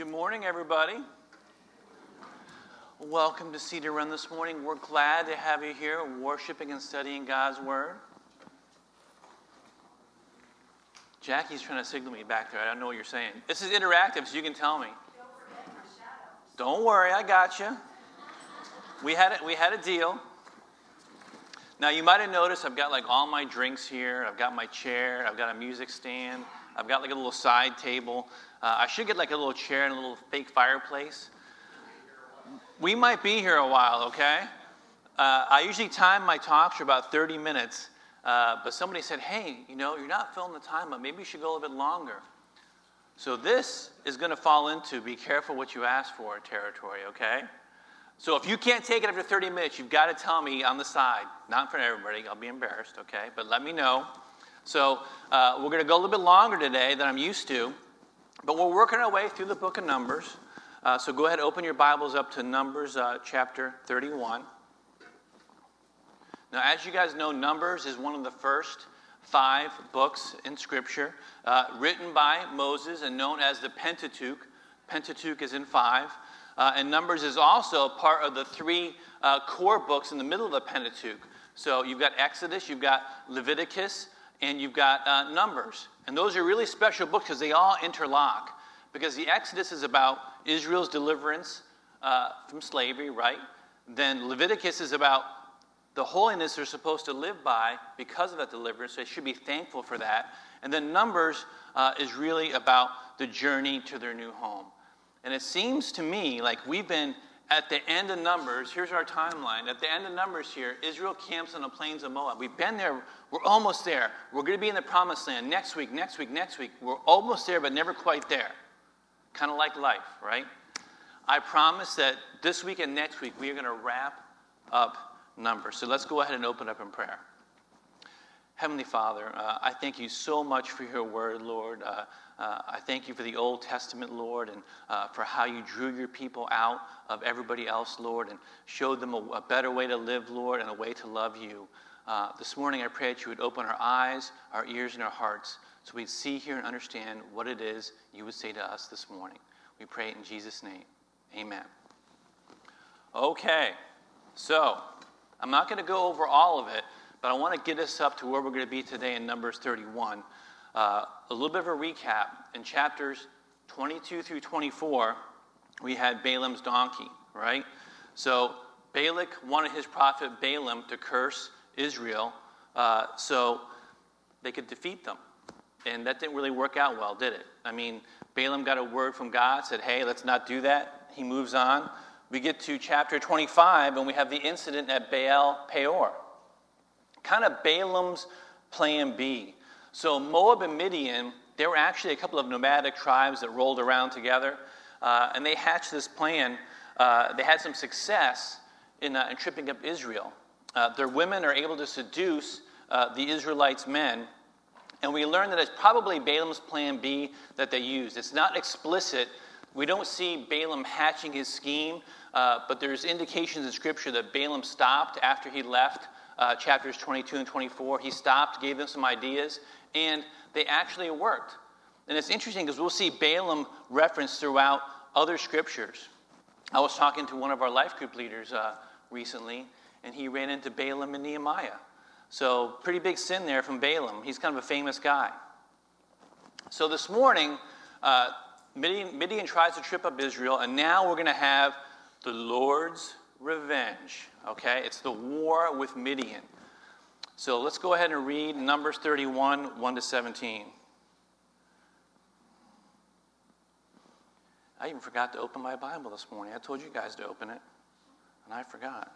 Good morning, everybody. Welcome to Cedar Run this morning. We're glad to have you here worshiping and studying God's Word. Jackie's trying to signal me back there. I don't know what you're saying. This is interactive, so you can tell me. Don't forget my shadow. Don't worry, I got you. We had a deal. Now, you might have noticed I've got like all my drinks here. I've got my chair. I've got a music stand. I've got like a little side table. I should get like a little chair and a little fake fireplace. We might be here a while, okay? I usually time my talks for about 30 minutes. But somebody said, hey, you're not filling the time up. Maybe you should go a little bit longer. So this is going to fall into be careful what you ask for territory, okay? So if you can't take it after 30 minutes, you've got to tell me on the side. Not for everybody. I'll be embarrassed, okay? But let me know. So we're going to go a little bit longer today than I'm used to. But we're working our way through the book of Numbers. So go ahead and open your Bibles up to Numbers chapter 31. Now, as you guys know, Numbers is one of the first 5 books in Scripture written by Moses and known as the Pentateuch. Pentateuch is in 5. And Numbers is also part of the 3 core books in the middle of the Pentateuch. So you've got Exodus, you've got Leviticus, and you've got Numbers. And those are really special books because they all interlock. Because the Exodus is about Israel's deliverance from slavery, right? Then Leviticus is about the holiness they're supposed to live by because of that deliverance. So they should be thankful for that. And then Numbers is really about the journey to their new home. And it seems to me like we've been at the end of Numbers. Here's our timeline. At the end of Numbers here, Israel camps on the plains of Moab. We've been there. We're almost there. We're going to be in the promised land next week. We're almost there, but never quite there. Kind of like life, right? I promise that this week and next week, we are going to wrap up Numbers. So let's go ahead and open up in prayer. Heavenly Father, I thank you so much for your word, Lord. I thank you for the Old Testament, Lord, and for how you drew your people out of everybody else, Lord, and showed them a better way to live, Lord, and a way to love you. This morning I pray that you would open our eyes, our ears, and our hearts so we'd see, hear, and understand what it is you would say to us this morning. We pray it in Jesus' name. Amen. Okay, so I'm not going to go over all of it, but I want to get us up to where we're going to be today in Numbers 31. A little bit of a recap. In chapters 22 through 24, we had Balaam's donkey, right? So Balak wanted his prophet Balaam to curse Israel so they could defeat them. And that didn't really work out well, did it? I mean, Balaam got a word from God, said, hey, let's not do that. He moves on. We get to chapter 25, and we have the incident at Baal Peor. Kind of Balaam's plan B. So Moab and Midian, they were actually a couple of nomadic tribes that rolled around together, and they hatched this plan. They had some success in tripping up Israel. Their women are able to seduce the Israelites' men, and we learn that it's probably Balaam's plan B that they used. It's not explicit. We don't see Balaam hatching his scheme, but there's indications in Scripture that Balaam stopped after he left chapters 22 and 24. He stopped, gave them some ideas, and they actually worked. And it's interesting because we'll see Balaam referenced throughout other scriptures. I was talking to one of our life group leaders recently, and he ran into Balaam and Nehemiah. So pretty big sin there from Balaam. He's kind of a famous guy. So this morning, Midian tries to trip up Israel, and now we're going to have the Lord's revenge. Okay? It's the war with Midian. So let's go ahead and read Numbers 31, 1 to 17. I even forgot to open my Bible this morning. I told you guys to open it, and I forgot.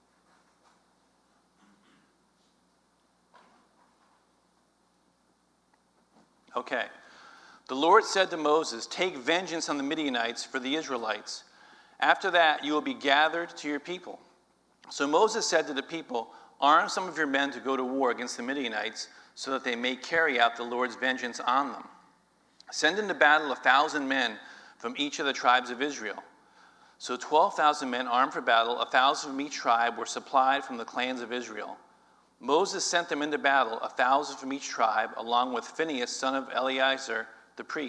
Okay. The Lord said to Moses, take vengeance on the Midianites for the Israelites. After that, you will be gathered to your people. So Moses said to the people, arm some of your men to go to war against the Midianites so that they may carry out the Lord's vengeance on them. Send into battle 1,000 men from each of the tribes of Israel. So 12,000 men armed for battle, 1,000 from each tribe, were supplied from the clans of Israel. Moses sent them into battle, 1,000 from each tribe, along with Phinehas, son of Eleazar, the priest,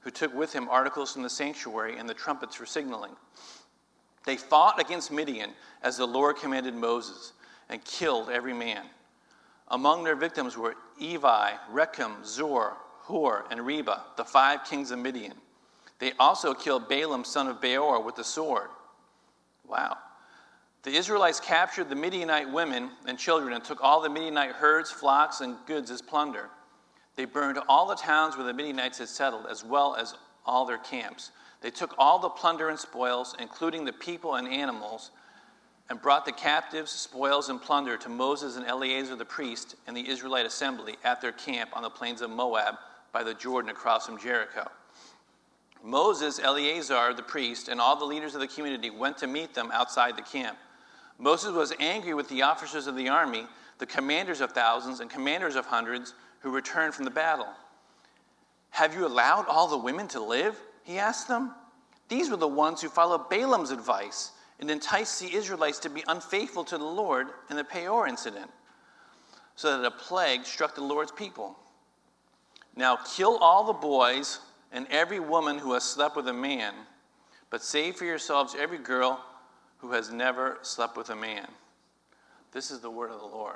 who took with him articles from the sanctuary and the trumpets for signaling. They fought against Midian as the Lord commanded Moses and killed every man. Among their victims were Evi, Rechem, Zur, Hur, and Reba, the 5 kings of Midian. They also killed Balaam, son of Beor, with the sword. Wow. The Israelites captured the Midianite women and children and took all the Midianite herds, flocks, and goods as plunder. They burned all the towns where the Midianites had settled, as well as all their camps. They took all the plunder and spoils, including the people and animals, and brought the captives, spoils, and plunder to Moses and Eleazar the priest and the Israelite assembly at their camp on the plains of Moab by the Jordan across from Jericho. Moses, Eleazar the priest, and all the leaders of the community went to meet them outside the camp. Moses was angry with the officers of the army, the commanders of thousands and commanders of hundreds who returned from the battle. "Have you allowed all the women to live?" he asked them. "These were the ones who followed Balaam's advice and enticed the Israelites to be unfaithful to the Lord in the Peor incident, so that a plague struck the Lord's people. Now kill all the boys and every woman who has slept with a man, but save for yourselves every girl who has never slept with a man." This is the word of the Lord.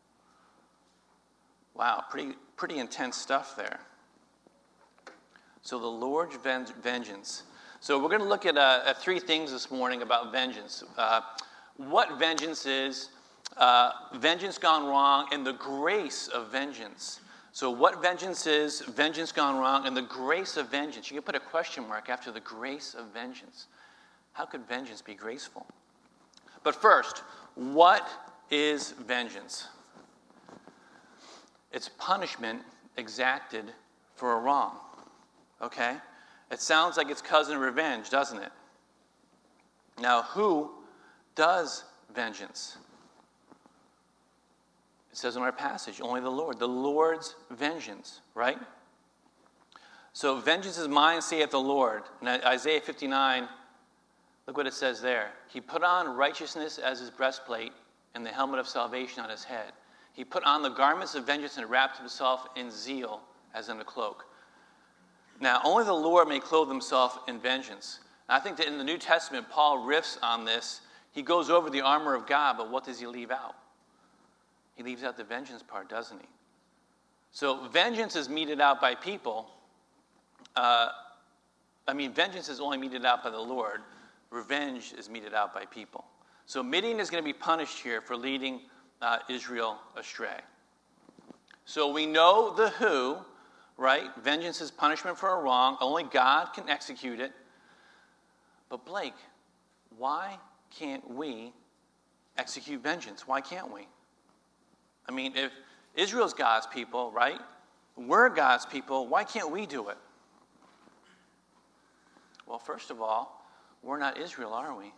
Wow, pretty intense stuff there. So the Lord's vengeance. So we're going to look at 3 things this morning about vengeance. What vengeance is, vengeance gone wrong, and the grace of vengeance. So what vengeance is, vengeance gone wrong, and the grace of vengeance. You can put a question mark after the grace of vengeance. How could vengeance be graceful? But first, what is vengeance? It's punishment exacted for a wrong. Okay? It sounds like it's cousin revenge, doesn't it? Now, who does vengeance? It says in our passage, only the Lord. The Lord's vengeance, right? So, vengeance is mine, saith the Lord. In Isaiah 59, look what it says there. He put on righteousness as his breastplate and the helmet of salvation on his head. He put on the garments of vengeance and wrapped himself in zeal as in a cloak. Now, only the Lord may clothe himself in vengeance. And I think that in the New Testament, Paul riffs on this. He goes over the armor of God, but what does he leave out? He leaves out the vengeance part, doesn't he? So vengeance is meted out by people. Vengeance is only meted out by the Lord. Revenge is meted out by people. So Midian is going to be punished here for leading Israel astray. So we know the who, right? Vengeance is punishment for a wrong. Only God can execute it. But Blake, why can't we execute vengeance? Why can't we? I mean, if Israel's God's people, right? We're God's people. Why can't we do it? Well, first of all, we're not Israel, are we?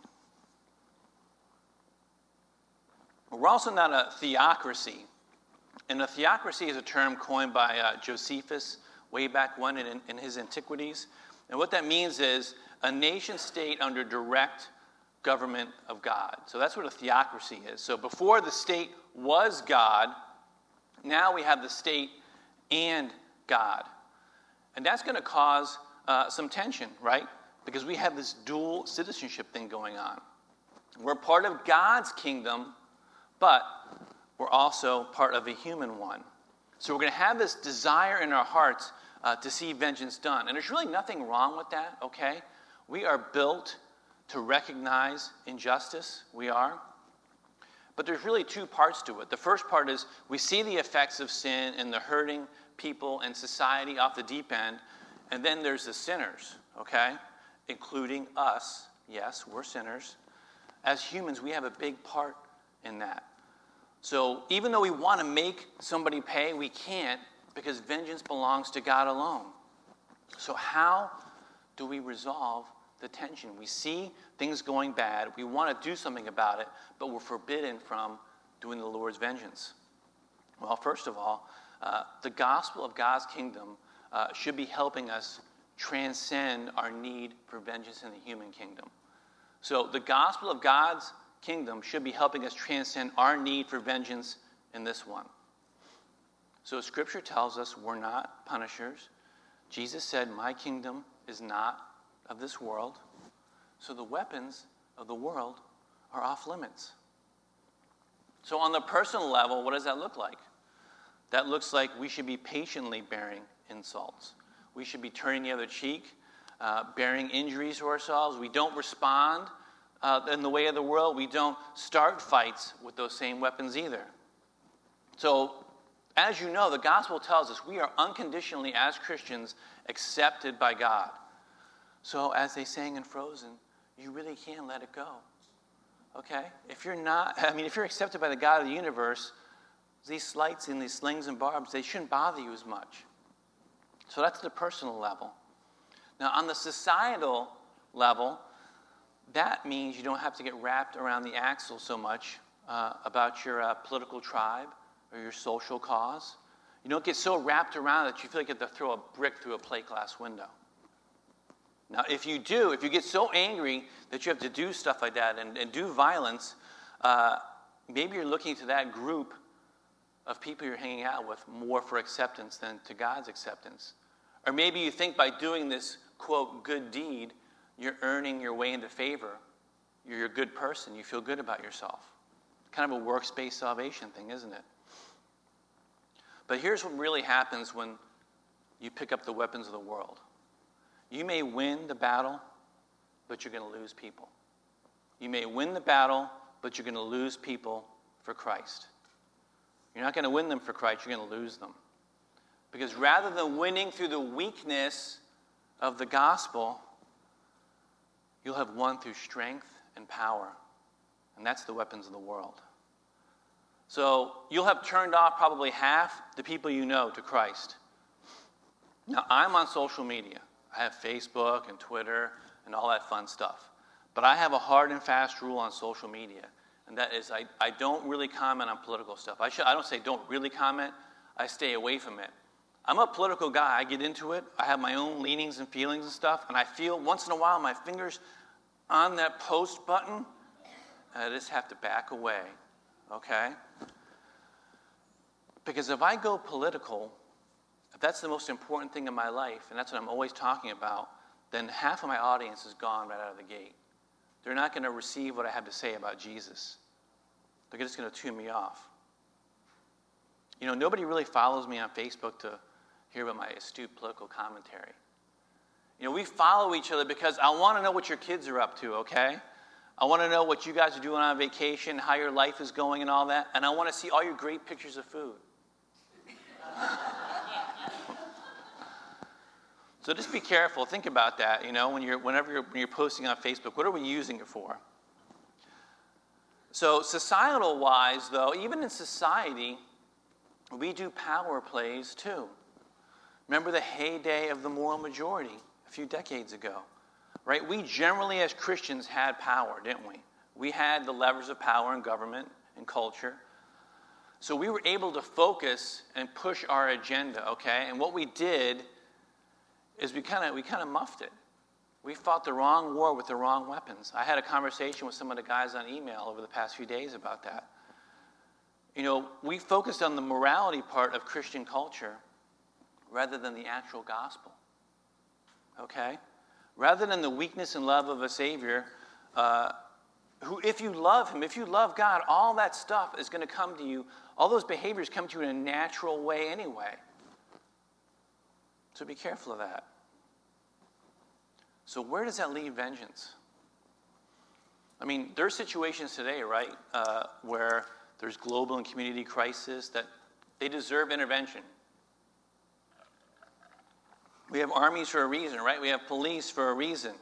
We're also not a theocracy. And a theocracy is a term coined by Josephus way back when in his Antiquities. And what that means is a nation state under direct government of God. So that's what a theocracy is. So before the state was God, now we have the state and God. And that's going to cause some tension, right? Because we have this dual citizenship thing going on. We're part of God's kingdom, but we're also part of a human one. So we're going to have this desire in our hearts to see vengeance done. And there's really nothing wrong with that, okay? We are built to recognize injustice. We are. But there's really 2 parts to it. The first part is we see the effects of sin and the hurting people and society off the deep end. And then there's the sinners, okay? Including us. Yes, we're sinners. As humans, we have a big part in that. So even though we want to make somebody pay, we can't because vengeance belongs to God alone. So how do we resolve the tension? We see things going bad. We want to do something about it, but we're forbidden from doing the Lord's vengeance. Well, first of all, the gospel of God's kingdom should be helping us transcend our need for vengeance in the human kingdom. So the gospel of God's kingdom should be helping us transcend our need for vengeance in this one. So Scripture tells us we're not punishers. Jesus said, my kingdom is not of this world, so the weapons of the world are off limits. So on the personal level, what does that look like? That looks like we should be patiently bearing insults. We should be turning the other cheek, bearing injuries to ourselves. We don't respond in the way of the world. We don't start fights with those same weapons either. So, as you know, the gospel tells us we are unconditionally, as Christians, accepted by God. So, as they sang in Frozen, you really can let it go. Okay? If you're accepted by the God of the universe, these slights and these slings and barbs, they shouldn't bother you as much. So that's the personal level. Now, on the societal level, that means you don't have to get wrapped around the axle so much about your political tribe or your social cause. You don't get so wrapped around that you feel like you have to throw a brick through a plate glass window. Now, if you get so angry that you have to do stuff like that and do violence, maybe you're looking to that group of people you're hanging out with more for acceptance than to God's acceptance. Or maybe you think by doing this, quote, good deed, you're earning your way into favor. You're a good person. You feel good about yourself. Kind of a works-based salvation thing, isn't it? But here's what really happens when you pick up the weapons of the world. You may win the battle, but you're going to lose people. You may win the battle, but you're going to lose people for Christ. You're not going to win them for Christ, you're going to lose them. Because rather than winning through the weakness of the gospel, you'll have won through strength and power. And that's the weapons of the world. So you'll have turned off probably half the people you know to Christ. Now, I'm on social media. I have Facebook and Twitter and all that fun stuff. But I have a hard and fast rule on social media. And that is I don't really comment on political stuff. I don't say don't really comment. I stay away from it. I'm a political guy. I get into it. I have my own leanings and feelings and stuff. And I feel once in a while my fingers on that post button. And I just have to back away. Okay? Because if I go political, if that's the most important thing in my life, and that's what I'm always talking about, then half of my audience is gone right out of the gate. They're not going to receive what I have to say about Jesus. They're just going to tune me off. You know, nobody really follows me on Facebook to hear about my astute political commentary. You know, we follow each other because I want to know what your kids are up to, okay? I want to know what you guys are doing on vacation, how your life is going and all that, and I want to see all your great pictures of food. So just be careful. Think about that, you know, when you're posting on Facebook. What are we using it for? So societal-wise, though, even in society, we do power plays too. Remember the heyday of the moral majority a few decades ago, right? We generally, as Christians, had power, didn't we? We had the levers of power in government and culture. So we were able to focus and push our agenda, okay? And what we did is we kind of muffed it. We fought the wrong war with the wrong weapons. I had a conversation with some of the guys on email over the past few days about that. You know, we focused on the morality part of Christian culture rather than the actual gospel. Okay? Rather than the weakness and love of a Savior, who, if you love Him, if you love God, all that stuff is going to come to you. All those behaviors come to you in a natural way anyway. So be careful of that. So where does that leave vengeance? I mean, there are situations today, right, where there's global and community crisis that they deserve intervention. We have armies for a reason, right? We have police for a reason.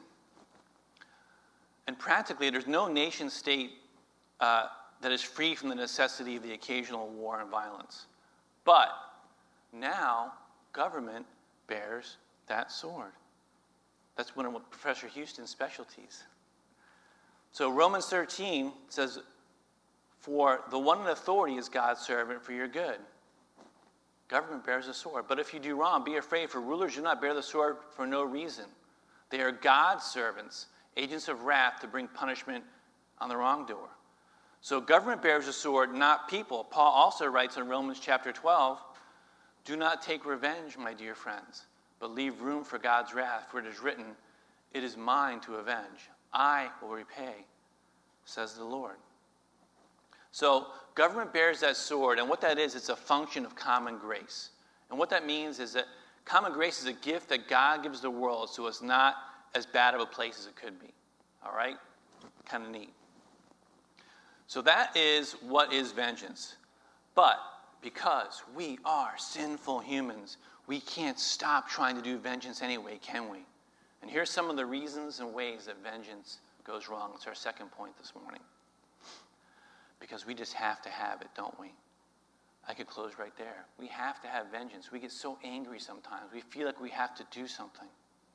And practically, there's no nation state that is free from the necessity of the occasional war and violence. But now, government bears that sword. That's one of Professor Houston's specialties. So Romans 13 says, for the one in authority is God's servant for your good. Government bears a sword. But if you do wrong, be afraid, for rulers do not bear the sword for no reason. They are God's servants, agents of wrath to bring punishment on the wrongdoer. So government bears a sword, not people. Paul also writes in Romans chapter 12, do not take revenge, my dear friends, but leave room for God's wrath, for it is written, "It is mine to avenge. I will repay," says the Lord. So government bears that sword, and what that is, it's a function of common grace. And what that means is that common grace is a gift that God gives the world, so it's not as bad of a place as it could be. All right? Kind of neat. So that is what is vengeance. But because we are sinful humans, we can't stop trying to do vengeance anyway, can we? And here's some of the reasons and ways that vengeance goes wrong. It's our second point this morning. Because we just have to have it, don't we? I could close right there. We have to have vengeance. We get so angry sometimes. We feel like we have to do something.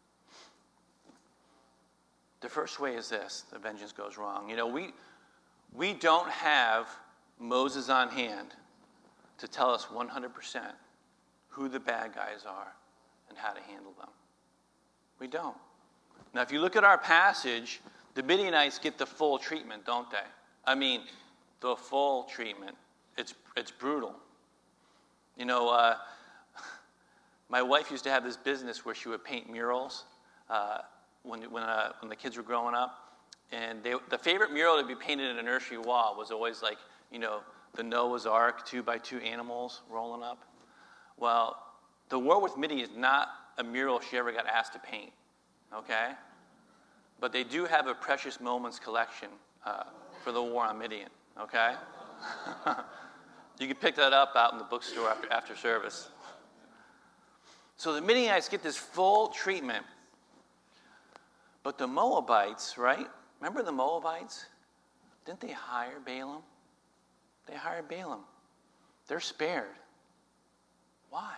The first way is this, that vengeance goes wrong. You know, we don't have Moses on hand to tell us 100% who the bad guys are and how to handle them. We don't. Now, if you look at our passage, the Midianites get the full treatment, don't they? I mean, the full treatment. It's brutal. You know, my wife used to have this business where she would paint murals when the kids were growing up. And the favorite mural to be painted in a nursery wall was always like, you know, the Noah's Ark, 2x2 animals rolling up. Well, the war with Midian is not a mural she ever got asked to paint, okay? But they do have a Precious Moments collection for the war on Midian, okay? You can pick that up out in the bookstore after service. So the Midianites get this full treatment. But the Moabites, right? Remember the Moabites? Didn't they hire Balaam? They hired Balaam. They're spared. Why?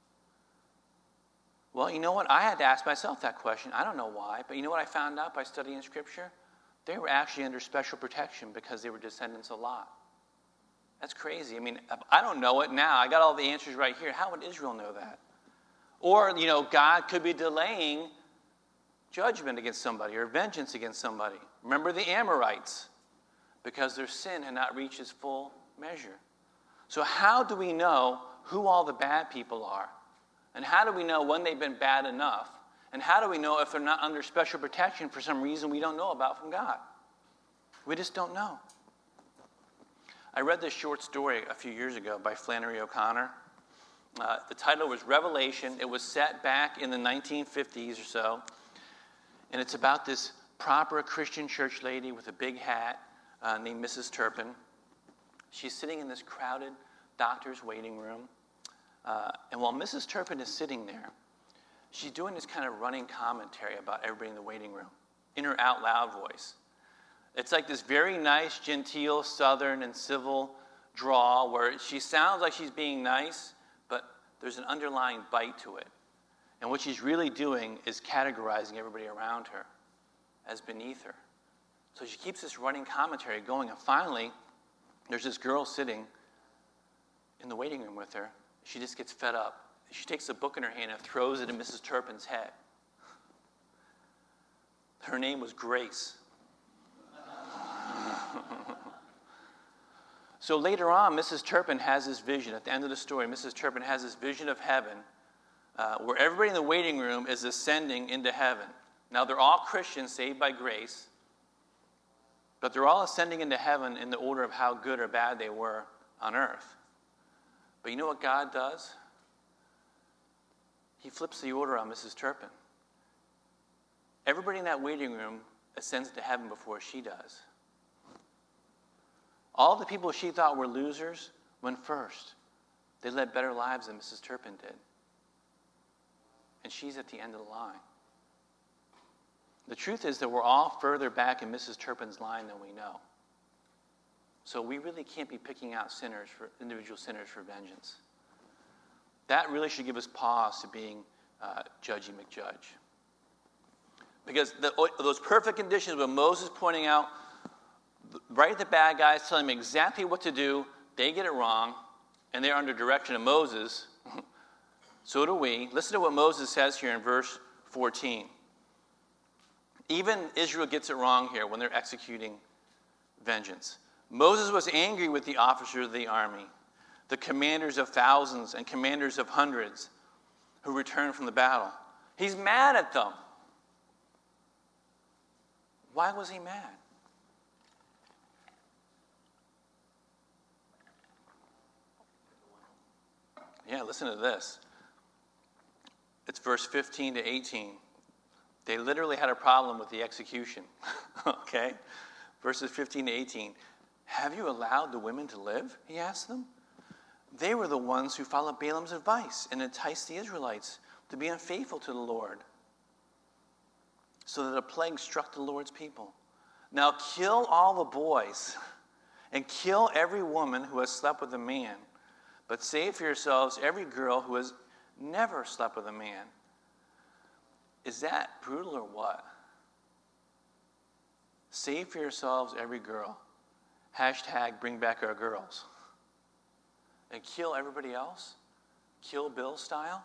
Well, you know what? I had to ask myself that question. I don't know why, but you know what I found out by studying Scripture? They were actually under special protection because they were descendants of Lot. That's crazy. I mean, I don't know it now. I got all the answers right here. How would Israel know that? Or, you know, God could be delaying judgment against somebody or vengeance against somebody. Remember the Amorites, because their sin had not reached its full measure. So how do we know who all the bad people are? And how do we know when they've been bad enough? And how do we know if they're not under special protection for some reason we don't know about from God? We just don't know. I read this short story a few years ago by Flannery O'Connor. The title was Revelation. It was set back in the 1950s or so. And it's about this proper Christian church lady with a big hat named Mrs. Turpin. She's sitting in this crowded doctor's waiting room. And while Mrs. Turpin is sitting there, she's doing this kind of running commentary about everybody in the waiting room in her out loud voice. It's like this very nice, genteel, southern, and civil drawl where she sounds like she's being nice, but there's an underlying bite to it. And what she's really doing is categorizing everybody around her as beneath her. So she keeps this running commentary going, and finally, there's this girl sitting in the waiting room with her. She just gets fed up. She takes a book in her hand and throws it in Mrs. Turpin's head. Her name was Grace. So later on, Mrs. Turpin has this vision. At the end of the story, Mrs. Turpin has this vision of heaven where everybody in the waiting room is ascending into heaven. Now, they're all Christians saved by grace, but they're all ascending into heaven in the order of how good or bad they were on earth. But you know what God does? He flips the order on Mrs. Turpin. Everybody in that waiting room ascends to heaven before she does. All the people she thought were losers went first. They led better lives than Mrs. Turpin did. And she's at the end of the line. The truth is that we're all further back in Mrs. Turpin's line than we know. So we really can't be picking out individual sinners for vengeance. That really should give us pause to being Judgy McJudge. Because those perfect conditions with Moses pointing out right at the bad guys, telling them exactly what to do, they get it wrong, and they're under direction of Moses. So do we. Listen to what Moses says here in verse 14. Even Israel gets it wrong here when they're executing vengeance. Moses was angry with the officers of the army, the commanders of thousands and commanders of hundreds. who returned from the battle. He's mad at them. Why was he mad? Yeah, listen to this. It's verse 15 to 18. They literally had a problem with the execution. Okay? Verses 15 to 18. Have you allowed the women to live? He asked them. They were the ones who followed Balaam's advice and enticed the Israelites to be unfaithful to the Lord, so that a plague struck the Lord's people. Now kill all the boys and kill every woman who has slept with a man, but save for yourselves every girl who has never slept with a man. Is that brutal or what? Save for yourselves every girl. Hashtag bring back our girls. And kill everybody else? Kill Bill style?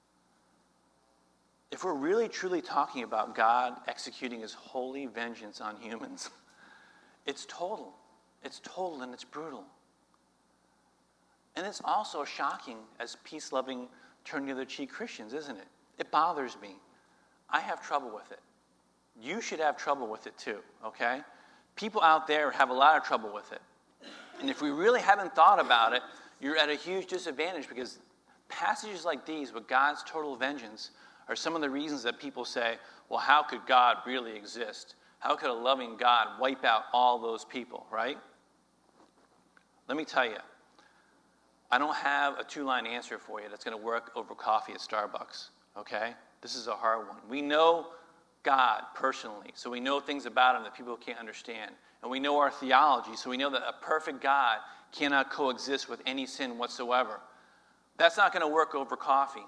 If we're really truly talking about God executing his holy vengeance on humans, it's total. It's total and it's brutal. And it's also shocking as peace-loving, turn-the-other-cheek Christians, isn't it? It bothers me. I have trouble with it. You should have trouble with it too, okay? People out there have a lot of trouble with it. And if we really haven't thought about it, you're at a huge disadvantage, because passages like these with God's total vengeance are some of the reasons that people say, well, how could God really exist? How could a loving God wipe out all those people, right? Let me tell you, I don't have a two-line answer for you that's going to work over coffee at Starbucks, okay? This is a hard one. We know God personally, so we know things about him that people can't understand. And we know our theology, so we know that a perfect God cannot coexist with any sin whatsoever. That's not going to work over coffee.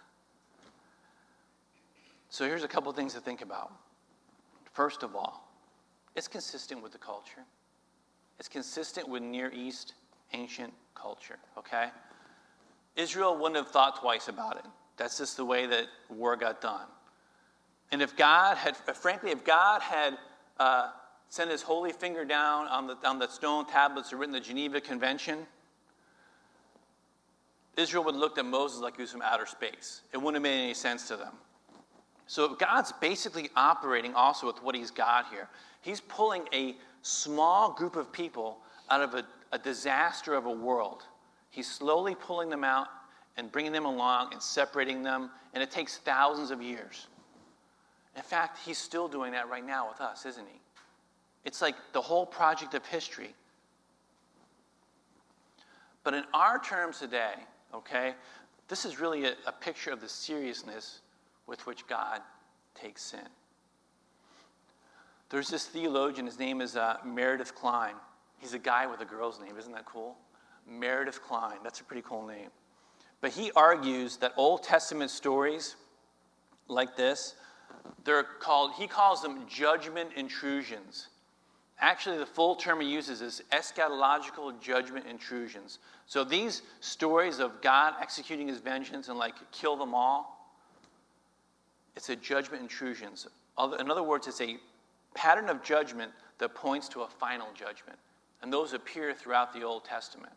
So here's a couple things to think about. First of all, it's consistent with the culture. It's consistent with Near East ancient culture, okay? Israel wouldn't have thought twice about it. That's just the way that war got done. And if God had sent his holy finger down on the stone tablets that written the Geneva Convention, Israel would have looked at Moses like he was from outer space. It wouldn't have made any sense to them. So God's basically operating also with what he's got here. He's pulling a small group of people out of a disaster of a world. He's slowly pulling them out and bringing them along and separating them, and it takes thousands of years. In fact, he's still doing that right now with us, isn't he? It's like the whole project of history. But in our terms today, okay, this is really a picture of the seriousness with which God takes sin. There's this theologian, his name is Meredith Kline. He's a guy with a girl's name, isn't that cool? Meredith Kline, that's a pretty cool name. But he argues that Old Testament stories like this, he calls them judgment intrusions. Actually, the full term he uses is eschatological judgment intrusions. So these stories of God executing his vengeance and kill them all, it's a judgment intrusions. In other words, it's a pattern of judgment that points to a final judgment. And those appear throughout the Old Testament.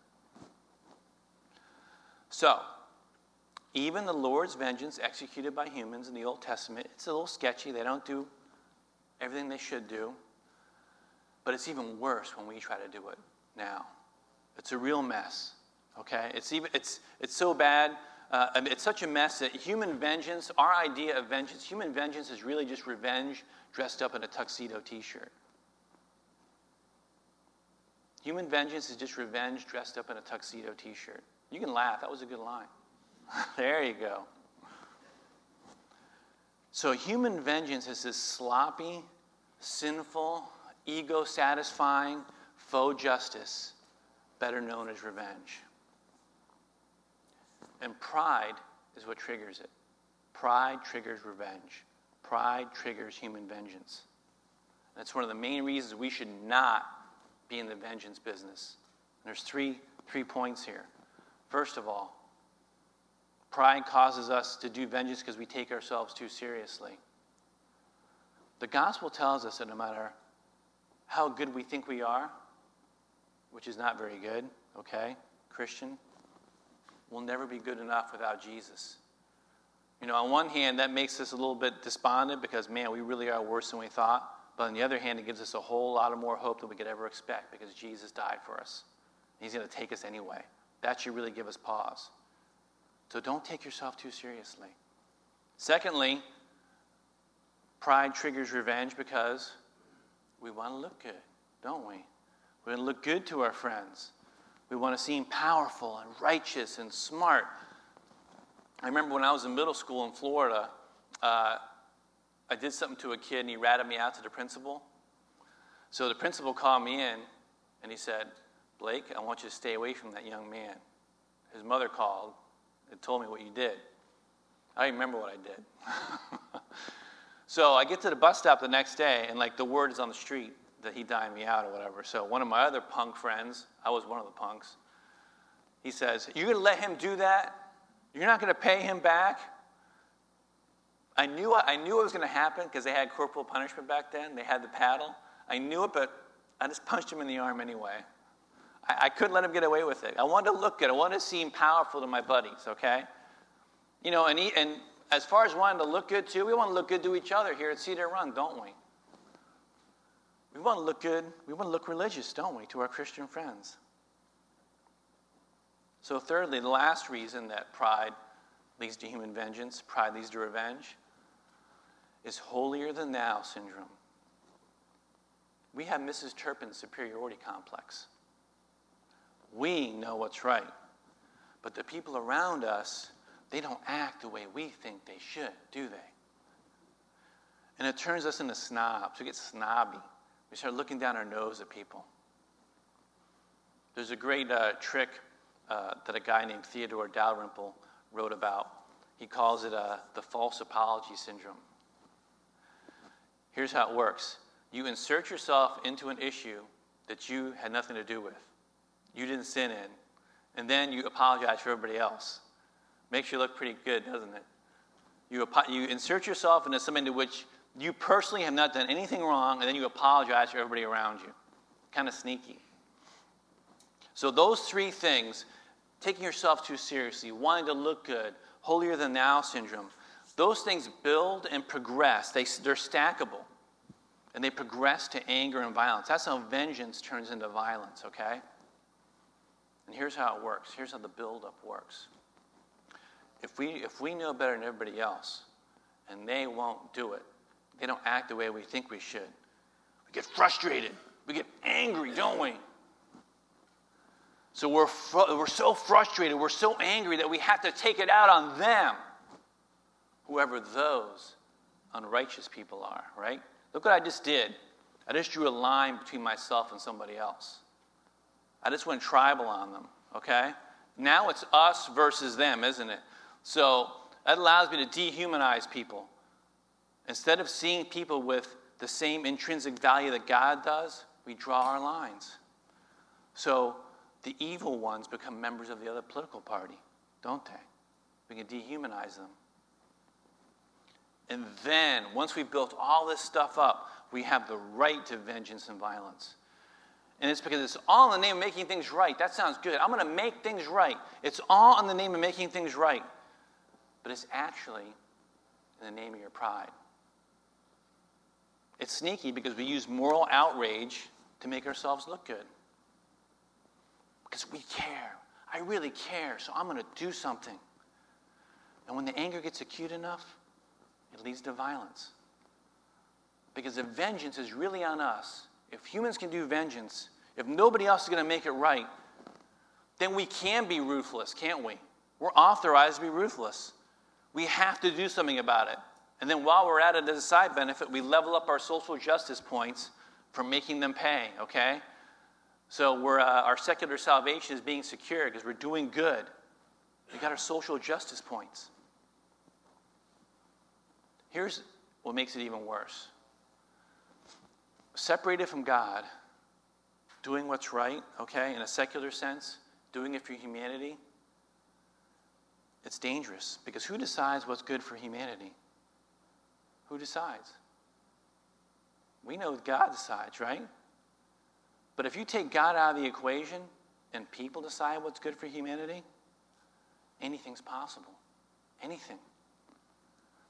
So, even the Lord's vengeance executed by humans in the Old Testament, it's a little sketchy. They don't do everything they should do. But it's even worse when we try to do it now. It's a real mess. Okay? It's so bad. It's such a mess that human vengeance, our idea of vengeance, human vengeance is really just revenge dressed up in a tuxedo t-shirt. Human vengeance is just revenge dressed up in a tuxedo t-shirt. You can laugh. That was a good line. There you go. So human vengeance is this sloppy, sinful, ego-satisfying, faux justice, better known as revenge. And pride is what triggers it. Pride triggers revenge. Pride triggers human vengeance. That's one of the main reasons we should not be in the vengeance business. And there's three points here. First of all, pride causes us to do vengeance because we take ourselves too seriously. The gospel tells us that no matter how good we think we are, which is not very good, okay, Christian, we'll never be good enough without Jesus. On one hand, that makes us a little bit despondent because, man, we really are worse than we thought. But on the other hand, it gives us a whole lot of more hope than we could ever expect because Jesus died for us. He's going to take us anyway. That should really give us pause. So don't take yourself too seriously. Secondly, pride triggers revenge because we want to look good, don't we? We want to look good to our friends. We want to seem powerful and righteous and smart. I remember when I was in middle school in Florida, I did something to a kid and he ratted me out to the principal. So the principal called me in and he said, Blake, I want you to stay away from that young man. His mother called and told me what you did. I remember what I did. So I get to the bus stop the next day and the word is on the street that he dined me out or whatever. So one of my other punk friends, I was one of the punks, he says, you're going to let him do that? You're not going to pay him back? I knew it was going to happen because they had corporal punishment back then. They had the paddle. I knew it, but I just punched him in the arm anyway. I couldn't let him get away with it. I wanted to look good. I wanted to seem powerful to my buddies, okay? And as far as wanting to look good too, we want to look good to each other here at Cedar Run, don't we? We want to look good. We want to look religious, don't we, to our Christian friends? So thirdly, the last reason that pride leads to human vengeance, pride leads to revenge, is holier-than-thou syndrome. We have Mrs. Turpin's superiority complex. We know what's right, but the people around us, they don't act the way we think they should, do they? And it turns us into snobs. We get snobby. We start looking down our nose at people. There's a great trick that a guy named Theodore Dalrymple wrote about. He calls it the false apology syndrome. Here's how it works. You insert yourself into an issue that you had nothing to do with. You didn't sin in. And then you apologize for everybody else. Makes you look pretty good, doesn't it? You insert yourself into something to which you personally have not done anything wrong, and then you apologize for everybody around you. Kind of sneaky. So those three things, taking yourself too seriously, wanting to look good, holier-than-thou syndrome, those things build and progress. They're stackable. And they progress to anger and violence. That's how vengeance turns into violence, okay? And here's how it works. Here's how the buildup works. If we know better than everybody else, and they won't do it, they don't act the way we think we should, we get frustrated. We get angry, don't we? So we're so frustrated, we're so angry that we have to take it out on them, whoever those unrighteous people are, right? Look what I just did. I just drew a line between myself and somebody else. I just went tribal on them, okay? Now it's us versus them, isn't it? So that allows me to dehumanize people. Instead of seeing people with the same intrinsic value that God does, we draw our lines. So the evil ones become members of the other political party, don't they? We can dehumanize them. And then, once we've built all this stuff up, we have the right to vengeance and violence. And it's because it's all in the name of making things right. That sounds good. I'm going to make things right. It's all in the name of making things right. But it's actually in the name of your pride. It's sneaky because we use moral outrage to make ourselves look good. Because we care. I really care, so I'm going to do something. And when the anger gets acute enough, it leads to violence. Because if vengeance is really on us, if humans can do vengeance, if nobody else is going to make it right, then we can be ruthless, can't we? We're authorized to be ruthless. We have to do something about it. And then while we're at it as a side benefit, we level up our social justice points for making them pay, okay? So our secular salvation is being secure because we're doing good. We got our social justice points. Here's what makes it even worse. Separated from God, doing what's right, okay, in a secular sense, doing it for humanity, it's dangerous because who decides what's good for humanity? Who decides? We know God decides, right? But if you take God out of the equation and people decide what's good for humanity, anything's possible. Anything.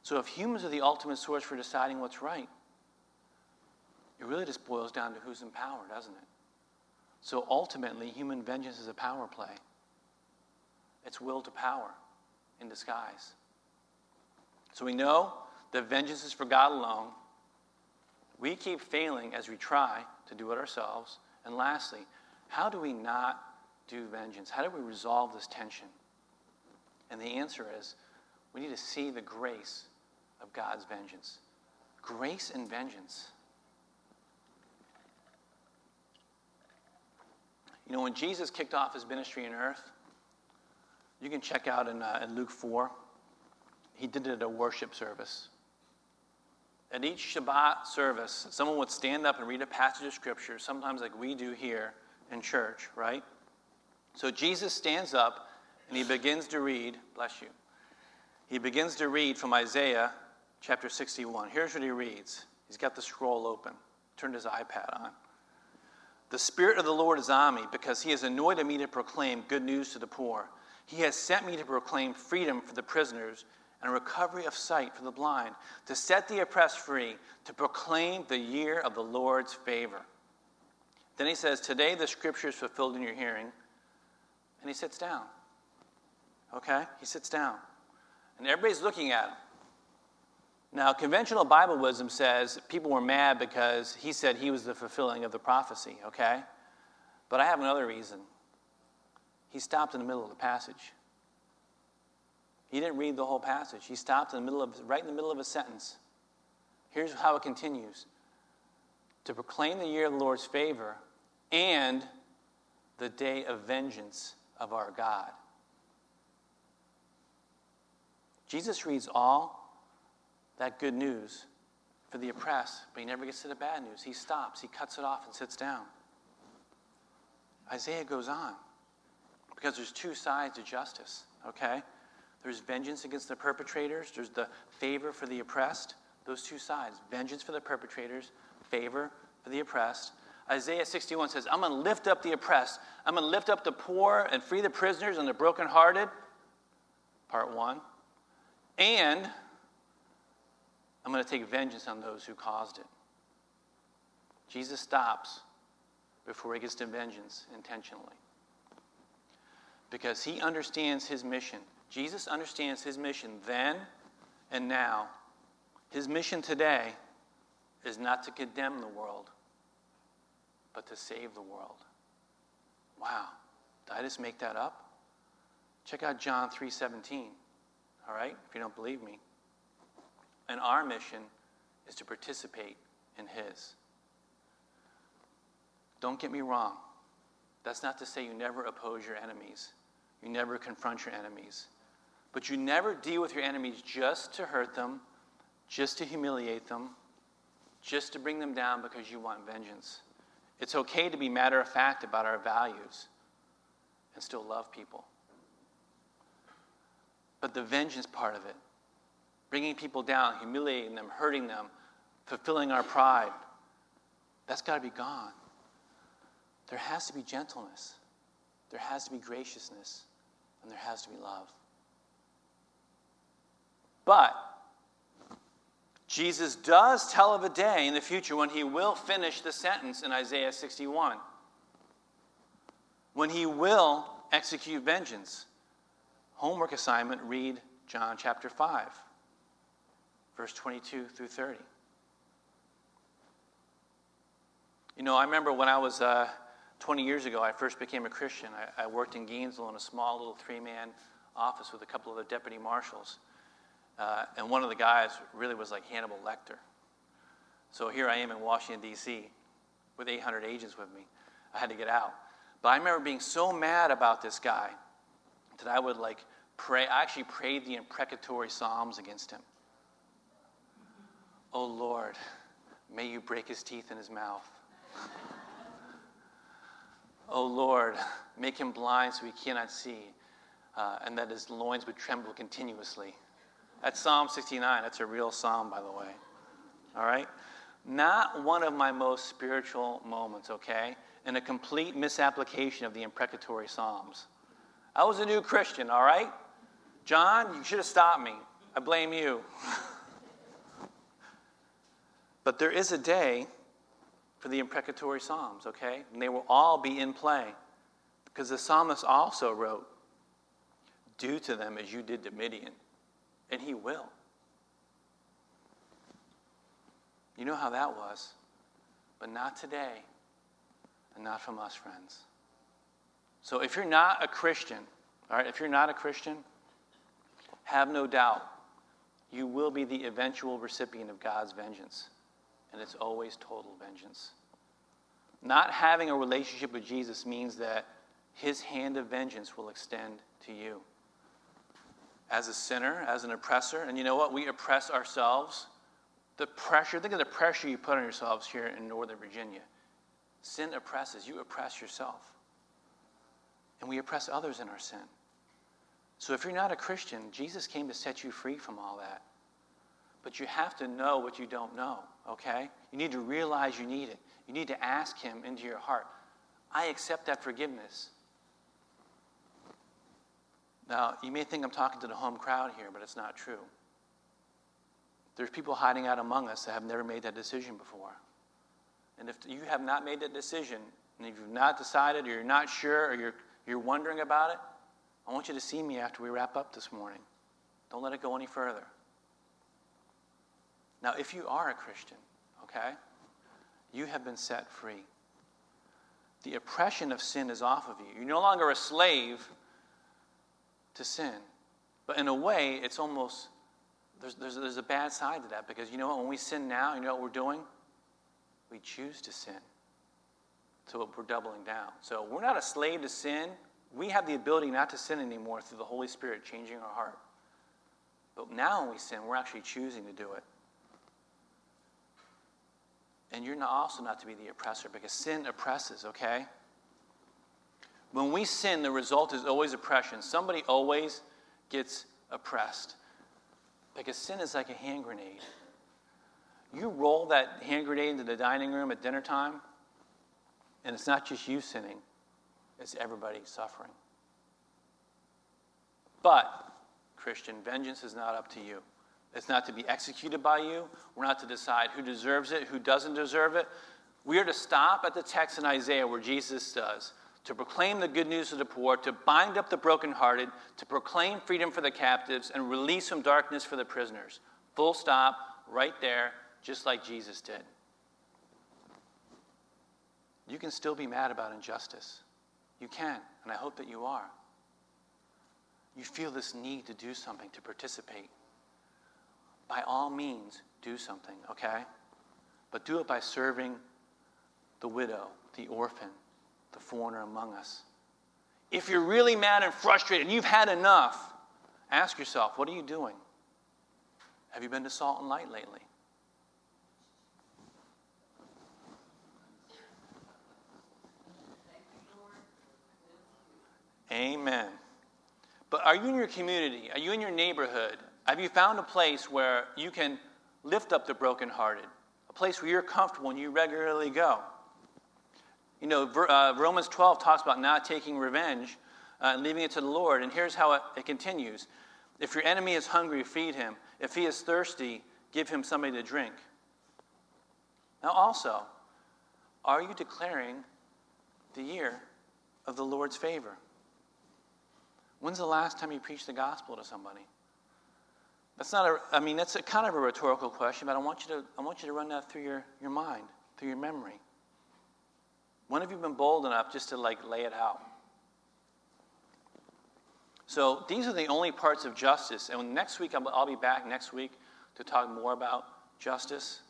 So if humans are the ultimate source for deciding what's right, it really just boils down to who's in power, doesn't it? So ultimately, human vengeance is a power play. It's will to power in disguise. So we know that vengeance is for God alone. We keep failing as we try to do it ourselves. And lastly, how do we not do vengeance? How do we resolve this tension? And the answer is, we need to see the grace of God's vengeance. Grace and vengeance. You know, when Jesus kicked off his ministry on earth, you can check out in Luke 4, he did it at a worship service. At each Shabbat service, someone would stand up and read a passage of Scripture, sometimes like we do here in church, right? So Jesus stands up and he begins to read, bless you, he begins to read from Isaiah chapter 61. Here's what he reads. He's got the scroll open, turned his iPad on. The Spirit of the Lord is on me because he has anointed me to proclaim good news to the poor. He has sent me to proclaim freedom for the prisoners and recovery of sight for the blind, to set the oppressed free, to proclaim the year of the Lord's favor. Then he says, today the scripture is fulfilled in your hearing. And he sits down. Okay? He sits down. And everybody's looking at him. Now, conventional Bible wisdom says people were mad because he said he was the fulfilling of the prophecy, okay? But I have another reason. He stopped in the middle of the passage. He didn't read the whole passage. He stopped right in the middle of a sentence. Here's how it continues. To proclaim the year of the Lord's favor and the day of vengeance of our God. Jesus reads all that good news for the oppressed, but he never gets to the bad news. He stops, he cuts it off and sits down. Isaiah goes on because there's two sides to justice, okay? There's vengeance against the perpetrators. There's the favor for the oppressed. Those two sides, vengeance for the perpetrators, favor for the oppressed. Isaiah 61 says, I'm going to lift up the oppressed. I'm going to lift up the poor and free the prisoners and the brokenhearted. Part 1. And I'm going to take vengeance on those who caused it. Jesus stops before he gets to vengeance intentionally. Because he understands his mission. Jesus understands his mission then and now. His mission today is not to condemn the world, but to save the world. Wow. Did I just make that up? Check out John 3:17. All right? If you don't believe me. And our mission is to participate in his. Don't get me wrong. That's not to say you never oppose your enemies. You never confront your enemies. But you never deal with your enemies just to hurt them, just to humiliate them, just to bring them down because you want vengeance. It's okay to be matter-of-fact about our values and still love people. But the vengeance part of it, bringing people down, humiliating them, hurting them, fulfilling our pride, that's got to be gone. There has to be gentleness. There has to be graciousness. And there has to be love. But Jesus does tell of a day in the future when he will finish the sentence in Isaiah 61. When he will execute vengeance. Homework assignment, read John chapter 5, verse 22 through 30. You know, I remember when I was 20 years ago, I first became a Christian. I worked in Gainesville in a small little 3-man office with a couple of the deputy marshals. And one of the guys really was like Hannibal Lecter. So here I am in Washington, D.C. with 800 agents with me. I had to get out. But I remember being so mad about this guy that I would like pray. I actually prayed the imprecatory psalms against him. Oh Lord, may you break his teeth in his mouth. Oh Lord, make him blind so he cannot see, and that his loins would tremble continuously. That's Psalm 69. That's a real psalm, by the way. All right? Not one of my most spiritual moments, okay? And a complete misapplication of the imprecatory psalms. I was a new Christian, all right? John, you should have stopped me. I blame you. But there is a day for the imprecatory Psalms, okay? And they will all be in play. Because the psalmist also wrote, do to them as you did to Midian. And he will. You know how that was. But not today. And not from us, friends. So if you're not a Christian, all right, if you're not a Christian, have no doubt you will be the eventual recipient of God's vengeance. And it's always total vengeance. Not having a relationship with Jesus means that his hand of vengeance will extend to you. As a sinner, as an oppressor, and you know what? We oppress ourselves. The pressure, think of the pressure you put on yourselves here in Northern Virginia. Sin oppresses. You oppress yourself. And we oppress others in our sin. So if you're not a Christian, Jesus came to set you free from all that. But you have to know what you don't know, okay? You need to realize you need it. You need to ask him into your heart. I accept that forgiveness. Now, you may think I'm talking to the home crowd here, but it's not true. There's people hiding out among us that have never made that decision before. And if you have not made that decision, and if you've not decided, or you're not sure, or you're wondering about it, I want you to see me after we wrap up this morning. Don't let it go any further. Now, if you are a Christian, okay, you have been set free. The oppression of sin is off of you. You're no longer a slave to sin. But in a way, it's almost, there's a bad side to that, because you know what, when we sin now, you know what we're doing? We choose to sin. So we're doubling down. So we're not a slave to sin. We have the ability not to sin anymore through the Holy Spirit changing our heart. But now when we sin, we're actually choosing to do it. And you're also not to be the oppressor, because sin oppresses, okay? When we sin, the result is always oppression. Somebody always gets oppressed. Because sin is like a hand grenade. You roll that hand grenade into the dining room at dinner time, and it's not just you sinning, it's everybody suffering. But, Christian, vengeance is not up to you. It's not to be executed by you. We're not to decide who deserves it, who doesn't deserve it. We are to stop at the text in Isaiah where Jesus does, to proclaim the good news to the poor, to bind up the brokenhearted, to proclaim freedom for the captives, and release from darkness for the prisoners. Full stop, right there, just like Jesus did. You can still be mad about injustice. You can, and I hope that you are. You feel this need to do something, to participate. By all means, do something, okay? But do it by serving the widow, the orphan, the foreigner among us. If you're really mad and frustrated and you've had enough, ask yourself, what are you doing? Have you been to Salt and Light lately? Amen. But are you in your community? Are you in your neighborhood? Have you found a place where you can lift up the brokenhearted? A place where you're comfortable and you regularly go? You know, Romans 12 talks about not taking revenge and leaving it to the Lord. And here's how it continues. If your enemy is hungry, feed him. If he is thirsty, give him something to drink. Now also, are you declaring the year of the Lord's favor? When's the last time you preached the gospel to somebody? That's a kind of a rhetorical question, but I want you to run that through your mind, through your memory. When have you been bold enough just to lay it out? So these are the only parts of justice. And next week, I'll be back next week to talk more about justice.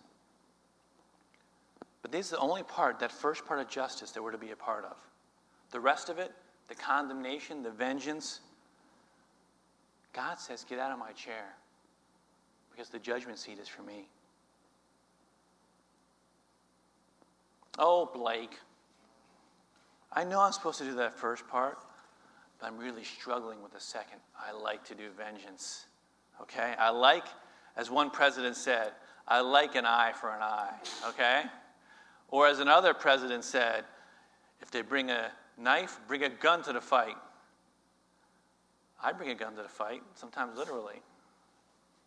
But this is the only part, that first part of justice, that we're to be a part of. The rest of it, the condemnation, the vengeance, God says, get out of my chair, because the judgment seat is for me. Oh, Blake, I know I'm supposed to do that first part, but I'm really struggling with the second. I like to do vengeance, okay? I like, as one president said, I like an eye for an eye, okay? Or as another president said, if they bring a knife, bring a gun to the fight. I bring a gun to the fight, sometimes literally.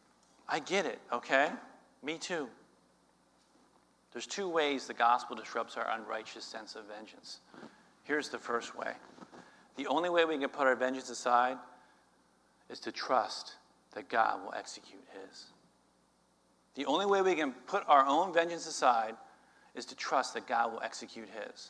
I get it, okay? Me too. There's two ways the gospel disrupts our unrighteous sense of vengeance. Here's the first way. The only way we can put our vengeance aside is to trust that God will execute his. The only way we can put our own vengeance aside is to trust that God will execute his.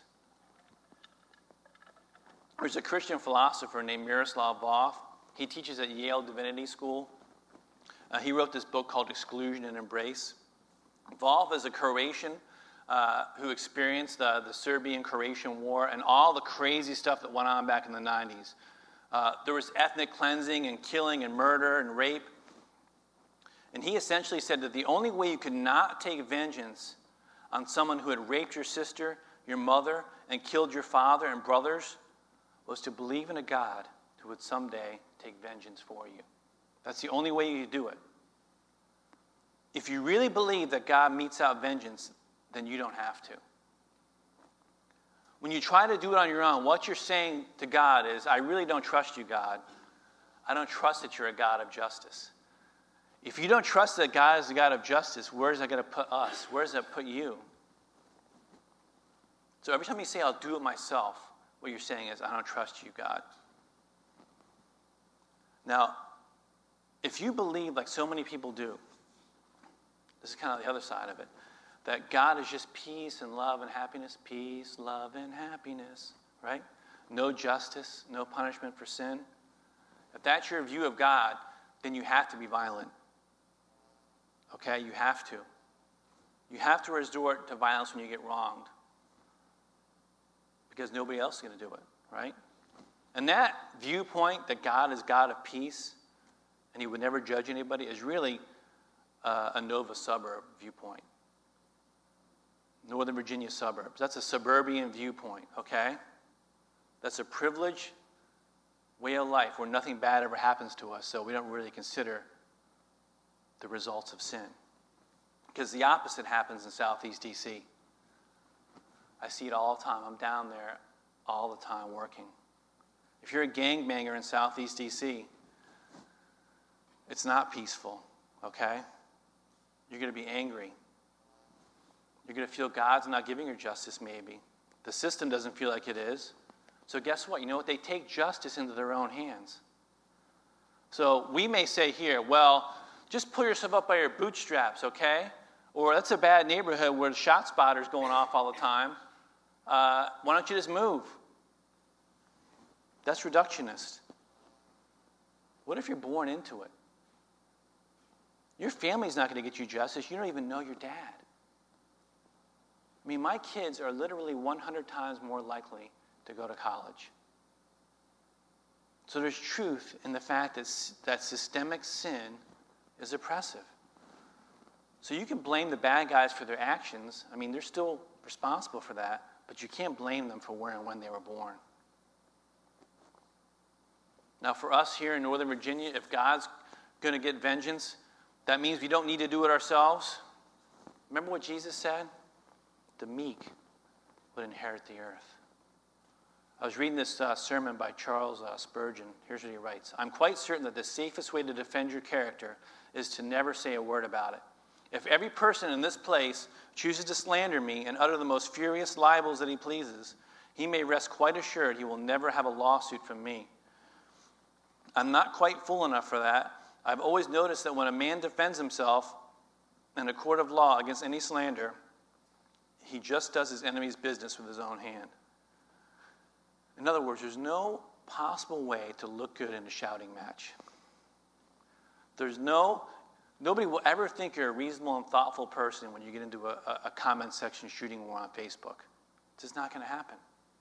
There's a Christian philosopher named Miroslav Volf. He teaches at Yale Divinity School. He wrote this book called Exclusion and Embrace. Volf is a Croatian who experienced the Serbian-Croatian War and all the crazy stuff that went on back in the 90s. There was ethnic cleansing and killing and murder and rape. And he essentially said that the only way you could not take vengeance on someone who had raped your sister, your mother, and killed your father and brothers was to believe in a God who would someday take vengeance for you. That's the only way you do it. If you really believe that God metes out vengeance, then you don't have to. When you try to do it on your own, what you're saying to God is, I really don't trust you, God. I don't trust that you're a God of justice. If you don't trust that God is a God of justice, where is that going to put us? Where does that put you? So every time you say, I'll do it myself, what you're saying is, I don't trust you, God. Now, if you believe, like so many people do, this is kind of the other side of it, that God is just peace and love and happiness, peace, love, and happiness, right? No justice, no punishment for sin. If that's your view of God, then you have to be violent. Okay, you have to. You have to resort to violence when you get wronged. Because nobody else is going to do it, right? And that viewpoint that God is God of peace and he would never judge anybody is really a Nova suburb viewpoint. Northern Virginia suburbs. That's a suburban viewpoint, okay? That's a privileged way of life where nothing bad ever happens to us, so we don't really consider the results of sin. Because the opposite happens in Southeast D.C. I see it all the time. I'm down there all the time working. If you're a gangbanger in Southeast D.C., it's not peaceful, okay? You're going to be angry. You're going to feel God's not giving you justice, maybe. The system doesn't feel like it is. So guess what? You know what? They take justice into their own hands. So we may say here, well, just pull yourself up by your bootstraps, okay? Or that's a bad neighborhood where the shot spotter's going off all the time. Why don't you just move? That's reductionist. What if you're born into it? Your family's not going to get you justice. You don't even know your dad. I mean, my kids are literally 100 times more likely to go to college. So there's truth in the fact that systemic sin is oppressive. So you can blame the bad guys for their actions. I mean, they're still responsible for that, but you can't blame them for where and when they were born. Now, for us here in Northern Virginia, if God's going to get vengeance, that means we don't need to do it ourselves. Remember what Jesus said? The meek would inherit the earth. I was reading this sermon by Charles Spurgeon. Here's what he writes. I'm quite certain that the safest way to defend your character is to never say a word about it. If every person in this place chooses to slander me and utter the most furious libels that he pleases, he may rest quite assured he will never have a lawsuit from me. I'm not quite fool enough for that. I've always noticed that when a man defends himself in a court of law against any slander, he just does his enemy's business with his own hand. In other words, there's no possible way to look good in a shouting match. Nobody will ever think you're a reasonable and thoughtful person when you get into a comment section shooting war on Facebook. It's just not going to happen.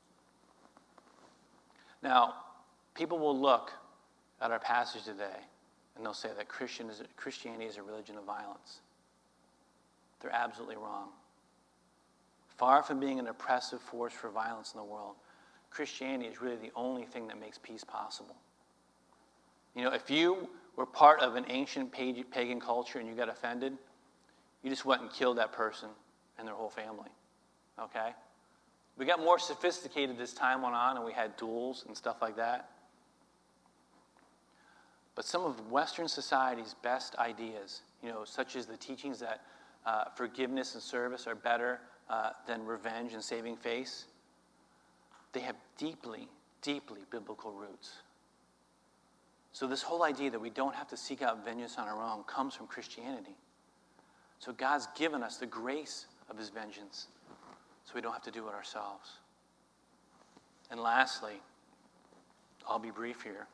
Now, people will look at our passage today and they'll say that Christianity is a religion of violence. They're absolutely wrong. Far from being an oppressive force for violence in the world, Christianity is really the only thing that makes peace possible. You know, if you were part of an ancient pagan culture and you got offended, you just went and killed that person and their whole family. Okay? We got more sophisticated as time went on and we had duels and stuff like that. But some of Western society's best ideas, such as the teachings that forgiveness and service are better than revenge and saving face, they have deeply, deeply biblical roots. So this whole idea that we don't have to seek out vengeance on our own comes from Christianity. So God's given us the grace of his vengeance so we don't have to do it ourselves. And lastly, I'll be brief here.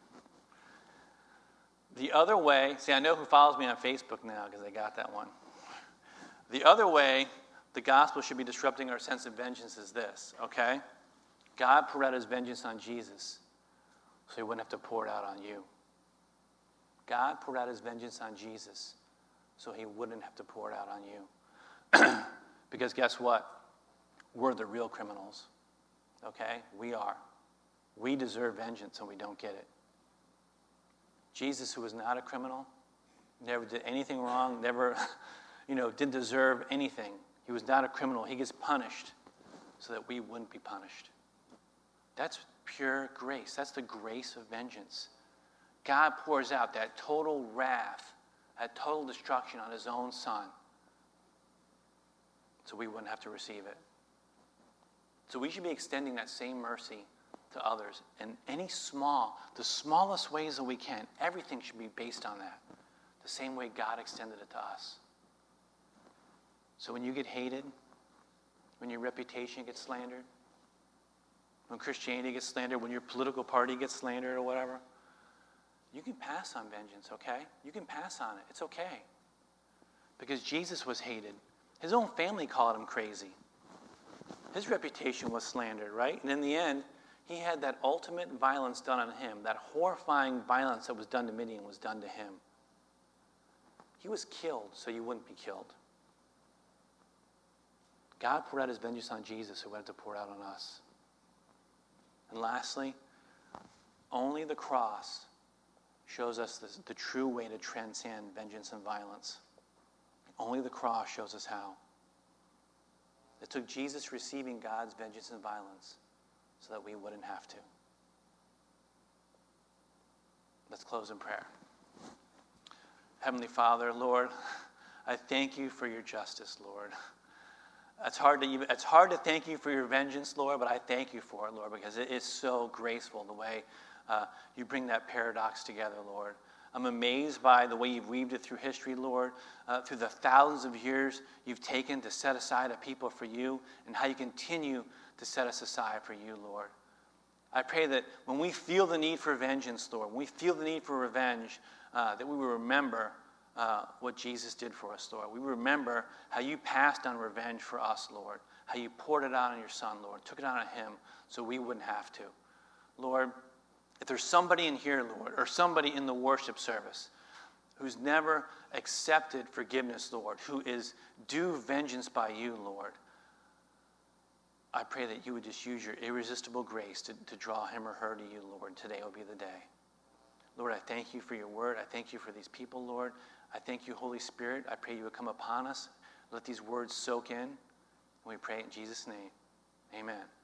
The other way, see, I know who follows me on Facebook now because they got that one. The other way the gospel should be disrupting our sense of vengeance is this, okay? God poured out his vengeance on Jesus so he wouldn't have to pour it out on you. God poured out his vengeance on Jesus so he wouldn't have to pour it out on you. Because guess what? We're the real criminals, okay? We are. We deserve vengeance and we don't get it. Jesus, who was not a criminal, never did anything wrong, never, didn't deserve anything. He was not a criminal. He gets punished so that we wouldn't be punished. That's pure grace. That's the grace of vengeance. God pours out that total wrath, that total destruction on his own son so we wouldn't have to receive it. So we should be extending that same mercy to others in the smallest ways that we can. Everything should be based on that. The same way God extended it to us. So when you get hated, when your reputation gets slandered, when Christianity gets slandered, when your political party gets slandered or whatever, you can pass on vengeance, okay? You can pass on it. It's okay. Because Jesus was hated. His own family called him crazy. His reputation was slandered, right? And in the end, he had that ultimate violence done on him. That horrifying violence that was done to Midian was done to him. He was killed so you wouldn't be killed. God poured out his vengeance on Jesus who had to pour it out on us. And lastly, only the cross shows us the true way to transcend vengeance and violence. Only the cross shows us how. It took Jesus receiving God's vengeance and violence so that we wouldn't have to. Let's close in prayer. Heavenly Father, Lord, I thank you for your justice, Lord. It's hard to thank you for your vengeance, Lord, but I thank you for it, Lord, because it is so graceful the way you bring that paradox together, Lord. I'm amazed by the way you've weaved it through history, Lord, through the thousands of years you've taken to set aside a people for you, and how you continue to set us aside for you, Lord. I pray that when we feel the need for vengeance, Lord, when we feel the need for revenge, that we will remember what Jesus did for us, Lord. We remember how you passed on revenge for us, Lord, how you poured it out on your Son, Lord, took it out on him so we wouldn't have to. Lord, if there's somebody in here, Lord, or somebody in the worship service who's never accepted forgiveness, Lord, who is due vengeance by you, Lord, I pray that you would just use your irresistible grace to draw him or her to you, Lord. Today will be the day. Lord, I thank you for your word. I thank you for these people, Lord. I thank you, Holy Spirit. I pray you would come upon us. Let these words soak in. And we pray in Jesus' name. Amen.